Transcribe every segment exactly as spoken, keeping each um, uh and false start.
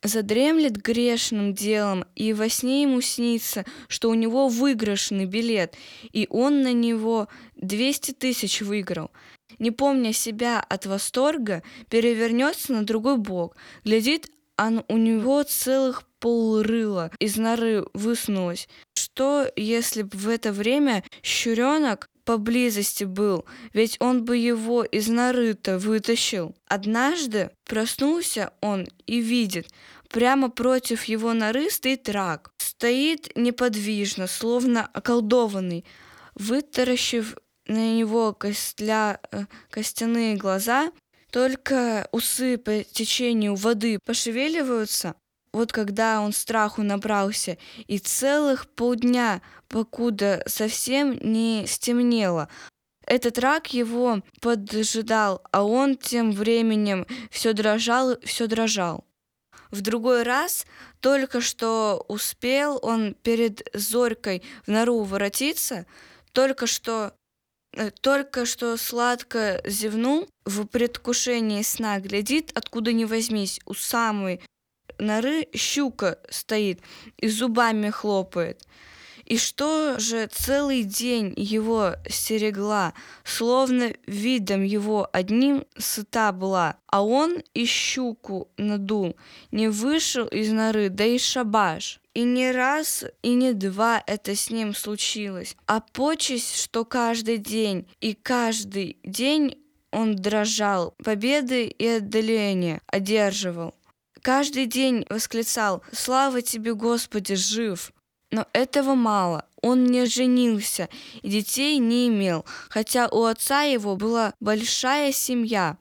Задремлет грешным делом, и во сне ему снится, что у него выигрышный билет, и он на него двести тысяч выиграл. Не помня себя от восторга, перевернется на другой бок. Глядит, а у него целых полрыла из норы высунулось. Что, если б в это время щуренок поблизости был, ведь он бы его из норы-то вытащил. Однажды проснулся он и видит, прямо против его норы стоит рак. Стоит неподвижно, словно околдованный, вытаращив на него костля, костяные глаза, только усы по течению воды пошевеливаются. Вот когда он страху набрался, и целых полдня, покуда совсем не стемнело, этот рак его поджидал, а он тем временем все дрожал, все дрожал. В другой раз, только что успел он перед зорькой в нору воротиться, только что, только что сладко зевнул, в предвкушении сна глядит, откуда ни возьмись, у самой норы щука стоит и зубами хлопает. И что же целый день его стерегла, словно видом его одним сыта была, а он и щуку надул, не вышел из норы, да и шабаш. И не раз, и не два это с ним случилось, а почесть, что каждый день, и каждый день он дрожал, победы и одоления одерживал. Каждый день восклицал: «Слава тебе, Господи, жив!» Но этого мало. Он не женился и детей не имел, хотя у отца его была большая семья.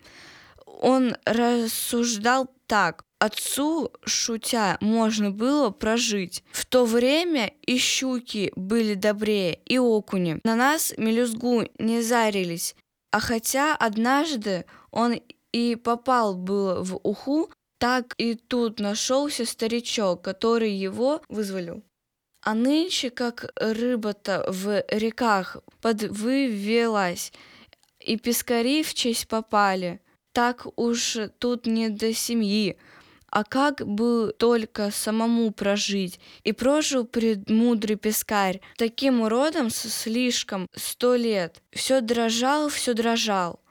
Он рассуждал так: отцу, шутя, можно было прожить. В то время и щуки были добрее, и окуни. На нас мелюзгу не зарились. А хотя однажды он и попал было в уху, так и тут нашелся старичок, который его вызволил. А нынче, как рыба-то в реках подвывелась, и пескари в честь попали, так уж тут не до семьи, а как бы только самому прожить. И прожил премудрый пескарь таким уродом слишком сто лет. Все дрожал, все дрожал.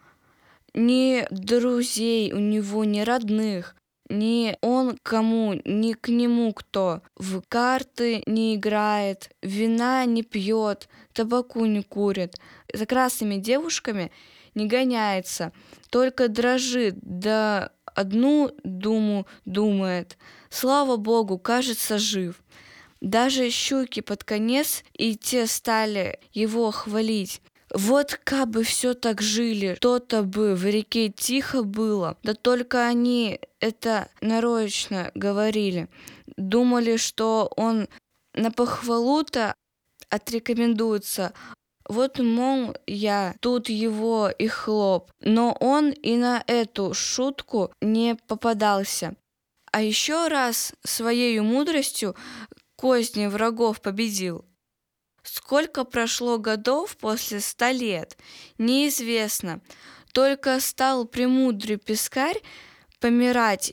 Ни друзей у него, ни родных, ни он кому, ни к нему кто. В карты не играет, вина не пьет, табаку не курит, за красными девушками не гоняется, только дрожит, да одну думу думает. Слава Богу, кажется, жив. Даже щуки под конец и те стали его хвалить. Вот кабы все так жили, то-то бы в реке тихо было. Да только они это нарочно говорили. Думали, что он на похвалу-то отрекомендуется. Вот, мол, я тут его и хлоп. Но он и на эту шутку не попадался. А еще раз своею мудростью козни врагов победил. Сколько прошло годов после ста лет, неизвестно. Только стал премудрый пескарь помирать,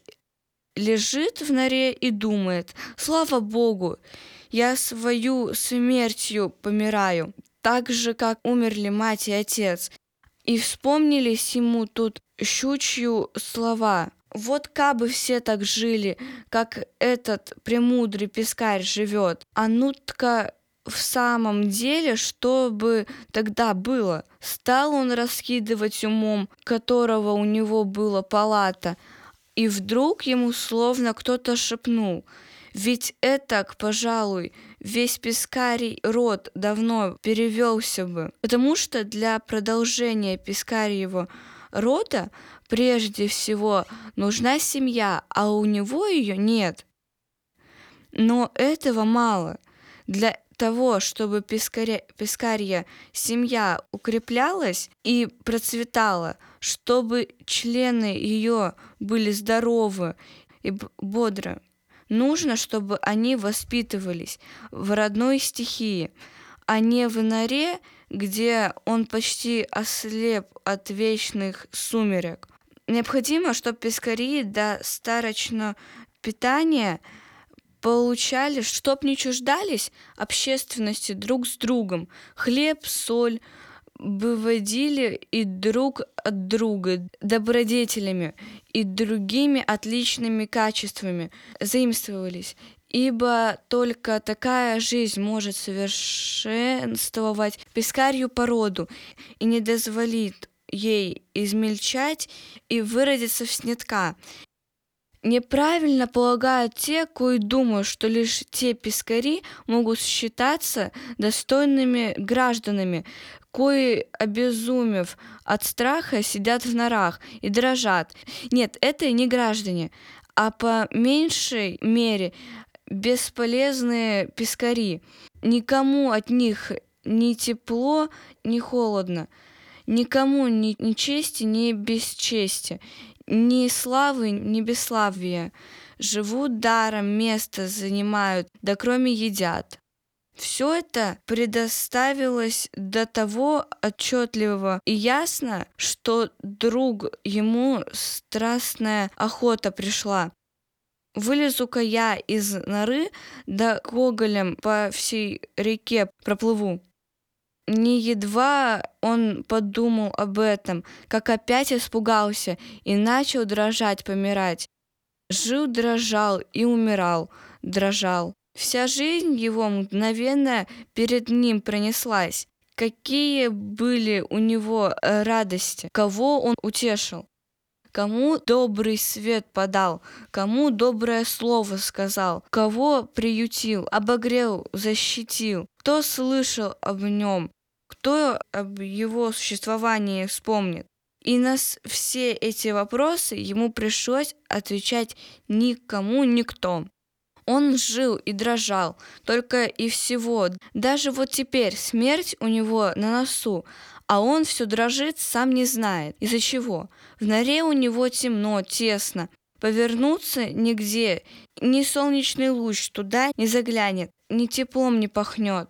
лежит в норе и думает: слава Богу, я свою смертью помираю, так же, как умерли мать и отец. И вспомнились ему тут щучью слова: вот кабы все так жили, как этот премудрый пескарь живет, а ну-тка в самом деле, что бы тогда было? Стал он раскидывать умом, которого у него была палата, и вдруг ему словно кто-то шепнул: ведь этак, пожалуй, весь пескарий род давно перевелся бы, потому что для продолжения пескарьего рода прежде всего нужна семья, а у него ее нет. Но этого мало. Для того, чтобы пескаря, пескарья семья укреплялась и процветала, чтобы члены ее были здоровы и бодры, нужно, чтобы они воспитывались в родной стихии, а не в норе, где он почти ослеп от вечных сумерек. Необходимо, чтобы пескари достаточно питания получали, чтоб не чуждались общественности друг с другом. Хлеб, соль выводили и друг от друга добродетелями и другими отличными качествами заимствовались. Ибо только такая жизнь может совершенствовать пескарью породу и не дозволит ей измельчать и выродиться в снетка. Неправильно полагают те, кои думают, что лишь те пескари могут считаться достойными гражданами, кои, обезумев от страха, сидят в норах и дрожат. Нет, это не граждане, а по меньшей мере бесполезные пескари. Никому от них ни тепло, ни холодно, никому ни, ни чести, ни бесчестия, ни славы, ни бесславия. Живут даром, место занимают, да кроме едят. Все это предоставилось до того отчетливо и ясно, что друг ему страстная охота пришла. Вылезу-ка я из норы, да гоголем по всей реке проплыву. Не едва он подумал об этом, как опять испугался и начал дрожать, помирать. Жил, дрожал и умирал, дрожал. Вся жизнь его мгновенно перед ним пронеслась. Какие были у него радости, кого он утешил. Кому добрый свет подал, кому доброе слово сказал, кого приютил, обогрел, защитил, кто слышал об нем, кто об его существовании вспомнит. И на все эти вопросы ему пришлось отвечать никому, никто. Он жил и дрожал, только и всего. Даже вот теперь смерть у него на носу, а он все дрожит, сам не знает, из-за чего. В норе у него темно, тесно. Повернуться нигде, ни солнечный луч туда не заглянет, ни теплом не пахнет.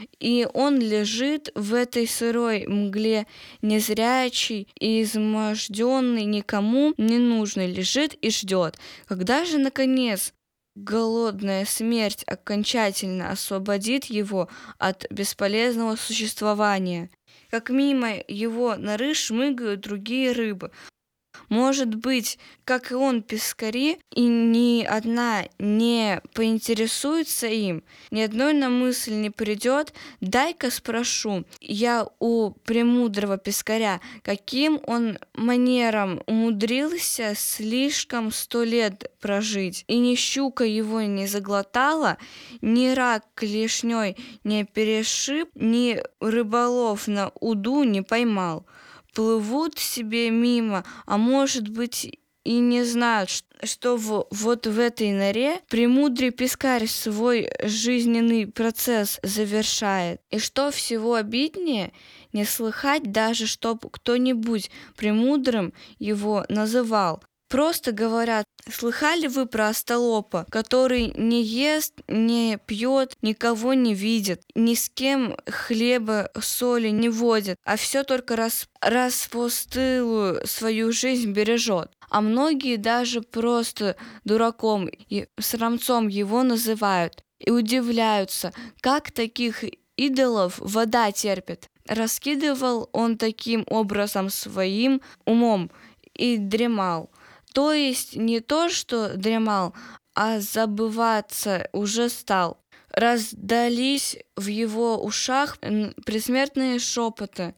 И он лежит в этой сырой мгле, незрячий и изможденный, никому не нужный, лежит и ждет. Когда же, наконец, голодная смерть окончательно освободит его от бесполезного существования? Как мимо его норы шмыгают другие рыбы. Может быть, как и он, пескари, и ни одна не поинтересуется им, ни одной на мысль не придет, дай-ка спрошу я у премудрого пескаря, каким он манером умудрился слишком сто лет прожить, и ни щука его не заглотала, ни рак клешней не перешиб, ни рыболов на уду не поймал. Плывут себе мимо, а может быть и не знают, что в, вот в этой норе премудрый пескарь свой жизненный процесс завершает. И что всего обиднее, не слыхать даже, чтоб кто-нибудь премудрым его называл. Просто говорят: слыхали вы про остолопа, который не ест, не пьет, никого не видит, ни с кем хлеба, соли не водит, а все только рас, распостылую свою жизнь бережет. А многие даже просто дураком и срамцом его называют и удивляются, как таких идолов вода терпит. Раскидывал он таким образом своим умом и дремал. То есть не то, что дремал, а забываться уже стал. Раздались в его ушах предсмертные шепоты.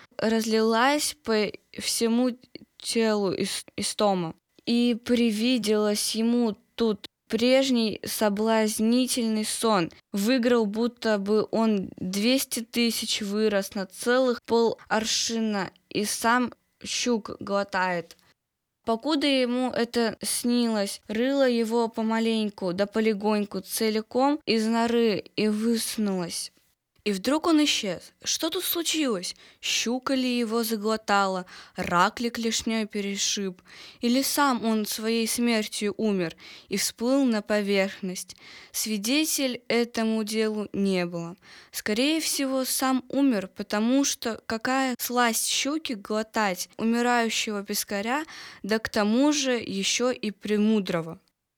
Разлилась по всему телу истома. И привиделось ему тут прежний соблазнительный сон. Выиграл, будто бы он двести тысяч вырос на целых пол аршина и сам щук глотает. Покуда ему это снилось, рыло его помаленьку да полегоньку целиком из норы и высунулось. И вдруг он исчез. Что тут случилось? Щука ли его заглотала, рак ли клешней перешиб, или сам он своей смертью умер и всплыл на поверхность? Свидетель этому делу не было. Скорее всего, сам умер, потому что какая сласть щуки глотать умирающего пескаря, да к тому же еще и премудрого.